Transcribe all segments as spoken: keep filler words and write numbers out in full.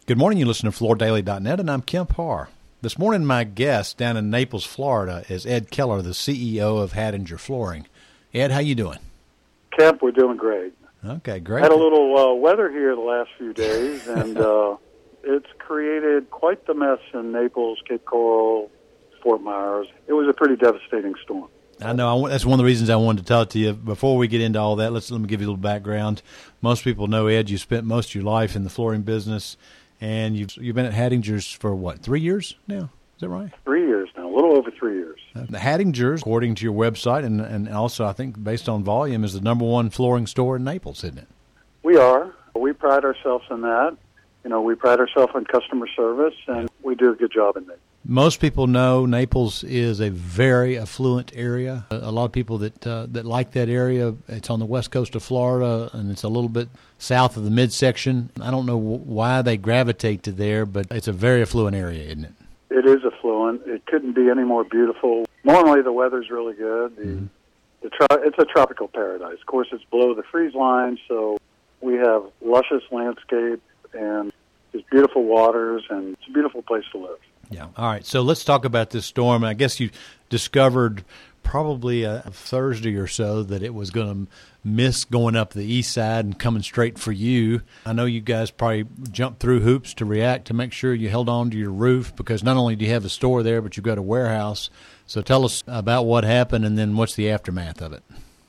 Good morning. You listen to floor daily dot net, and I'm Kemp Harr. This morning, my guest down in Naples, Florida, is Ed Keller, the C E O of Hattinger Flooring. Ed, how you doing? Kemp, we're doing great. Okay, great. Had a little uh, weather here the last few days, and uh, it's created quite the mess in Naples, Cape Coral, Fort Myers. It was a pretty devastating storm. I know. I, that's one of the reasons I wanted to talk to you. Before we get into all that, let's let me give you a little background. Most people know, Ed, you spent most of your life in the flooring business, and you've you've been at Hattingers for, what, three years now? Is that right? Three years now, a little over three years. Uh, the Hattingers, according to your website, and, and also I think based on volume, is the number one flooring store in Naples, isn't it? We are. We pride ourselves in that. You know, we pride ourselves on customer service, and we do a good job in that. Most people know Naples is a very affluent area. A lot of people that uh, that like that area. It's on the west coast of Florida, and it's a little bit south of the midsection. I don't know why they gravitate to there, but it's a very affluent area, isn't it? It is affluent. It couldn't be any more beautiful. Normally, the weather's really good. The, mm-hmm. the tro- it's a tropical paradise. Of course, it's below the freeze line, so we have luscious landscape and just beautiful waters, and it's a beautiful place to live. Yeah. All right. So let's talk about this storm. I guess you discovered probably a Thursday or so that it was going to miss going up the east side and coming straight for you. I know you guys probably jumped through hoops to react to make sure you held on to your roof, because not only do you have a store there, but you've got a warehouse. So tell us about what happened, and then what's the aftermath of it.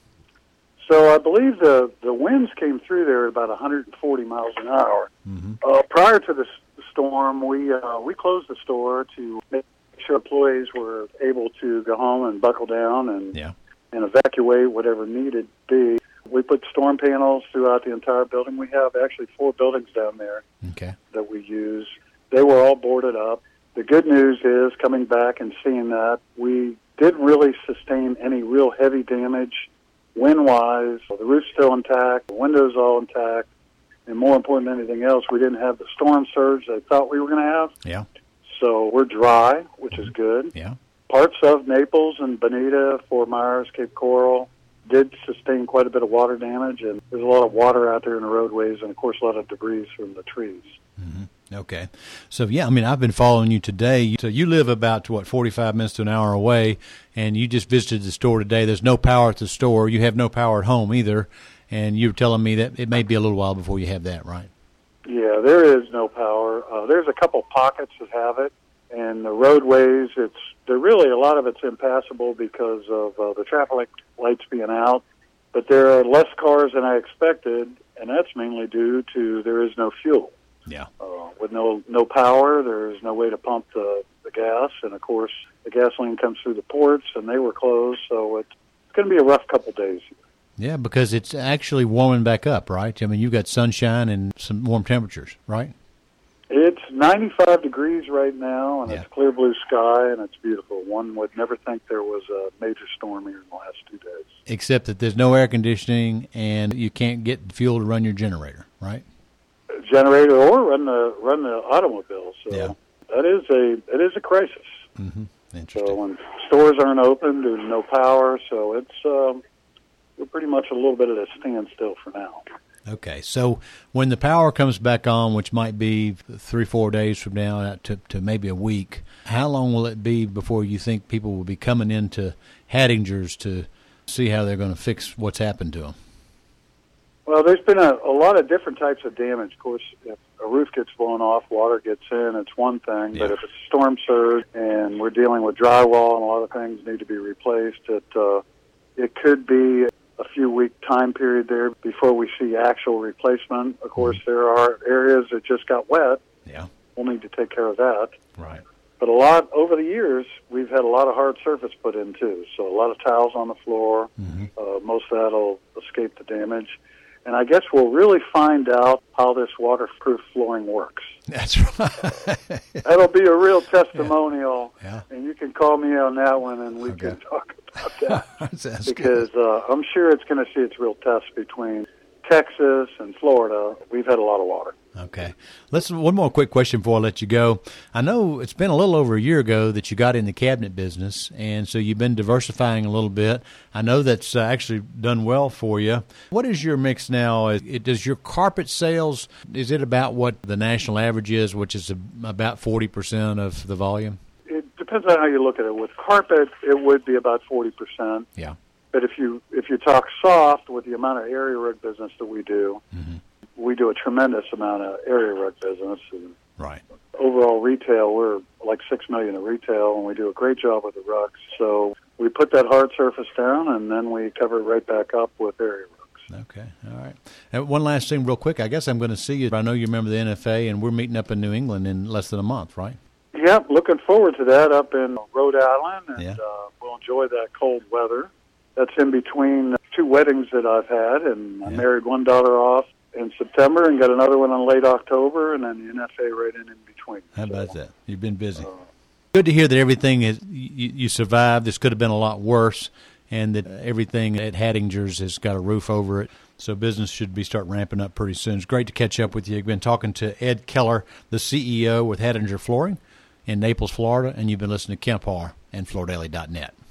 So I believe the, the winds came through there at about one hundred forty miles an hour. Mm-hmm. Uh, prior to the storm, we uh, we closed the store to make sure employees were able to go home and buckle down and yeah. and evacuate whatever needed be. We put storm panels throughout the entire building. We have actually four buildings down there okay. that we use. They were all boarded up. The good news is, coming back and seeing that, we didn't really sustain any real heavy damage wind-wise. The roof's still intact, the windows all intact, and more important than anything else, we didn't have the storm surge they thought we were going to have. Yeah. So we're dry, which is good. Yeah. Parts of Naples and Bonita, Fort Myers, Cape Coral did sustain quite a bit of water damage, and there's a lot of water out there in the roadways, and of course a lot of debris from the trees. Mm-hmm. Okay. So, yeah, I mean, I've been following you today. So you live about, what, forty-five minutes to an hour away, and you just visited the store today. There's no power at the store. You have no power at home either, and you were telling me that it may be a little while before you have that, right? Yeah, there is no power. Uh, there's a couple pockets that have it, and the roadways, it's they're really, a lot of it's impassable because of uh, the traffic lights being out, but there are less cars than I expected, and that's mainly due to there is no fuel. Yeah. Uh, with no no power, there's no way to pump the, the gas, and of course the gasoline comes through the ports, and they were closed, so it's going to be a rough couple days. Yeah, because it's actually warming back up, right? I mean, you've got sunshine and some warm temperatures, right? It's ninety-five degrees right now, and yeah. it's clear blue sky, and it's beautiful. One would never think there was a major storm here in the last two days. Except that there's no air conditioning, and you can't get fuel to run your generator, right? Generator or run the run the automobile. So yeah. that is a it is a crisis. Mm-hmm. Interesting. So when stores aren't open, there's no power. So it's um, we're pretty much a little bit at a standstill for now. Okay, so when the power comes back on, which might be three, four days from now to, to maybe a week, how long will it be before you think people will be coming into Hattingers to see how they're going to fix what's happened to them? Well, there's been a, a lot of different types of damage. Of course, if a roof gets blown off, water gets in, it's one thing. Yeah. But if it's a storm surge and we're dealing with drywall and a lot of things need to be replaced, it, uh, it could be a few week time period there before we see actual replacement. Of course, mm-hmm. there are areas that just got wet. Yeah. We'll need to take care of that. Right. But a lot, over the years, we've had a lot of hard surface put in, too. So a lot of tiles on the floor. Mm-hmm. Uh, most of that will escape the damage. And I guess we'll really find out how this waterproof flooring works. That's right. That'll be a real testimonial. Yeah. Yeah. And you can call me on that one, and we okay. can talk about that. That's because uh, I'm sure it's going to see its real test between Texas and Florida, we've had a lot of water. Okay. Let's one more quick question before I let you go. I know it's been a little over a year ago that you got in the cabinet business, and so you've been diversifying a little bit. I know that's uh, actually done well for you. What is your mix now? It, does your carpet sales, is it about what the national average is, which is about forty percent of the volume? It depends on how you look at it. With carpet, it would be about forty percent. Yeah. But if you if you talk soft, with the amount of area rug business that we do, mm-hmm. we do a tremendous amount of area rug business. And right. Overall retail, we're like six million in retail, and we do a great job with the rugs. So we put that hard surface down, and then we cover it right back up with area rugs. Okay, all right. And one last thing real quick. I guess I'm going to see you. I know you remember the N F A, and we're meeting up in New England in less than a month, right? Yep, looking forward to that up in Rhode Island, and yeah. uh, we'll enjoy that cold weather. That's in between two weddings that I've had, and I yeah. married one daughter off in September and got another one in late October, and then the N F A right in in between. How so, about that? You've been busy. Uh, Good to hear that everything is you, you survived. This could have been a lot worse, and that everything at Hattinger's has got a roof over it. So business should be start ramping up pretty soon. It's great to catch up with you. You've been talking to Ed Keller, the C E O with Hattinger Flooring in Naples, Florida, and you've been listening to Kemp Harr and Flordaily dot net.